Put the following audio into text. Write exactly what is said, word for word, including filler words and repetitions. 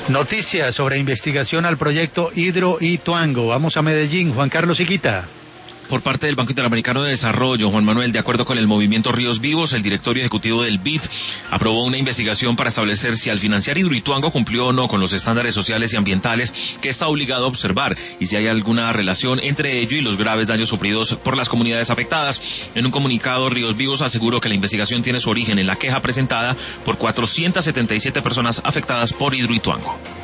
Noticias sobre investigación al proyecto Hidroituango. Vamos a Medellín, Juan Carlos Higuita. Por parte del Banco Interamericano de Desarrollo, Juan Manuel, de acuerdo con el movimiento Ríos Vivos, el directorio ejecutivo del B I D aprobó una investigación para establecer si al financiar Hidroituango cumplió o no con los estándares sociales y ambientales que está obligado a observar y si hay alguna relación entre ello y los graves daños sufridos por las comunidades afectadas. En un comunicado, Ríos Vivos aseguró que la investigación tiene su origen en la queja presentada por cuatrocientas setenta y siete personas afectadas por Hidroituango.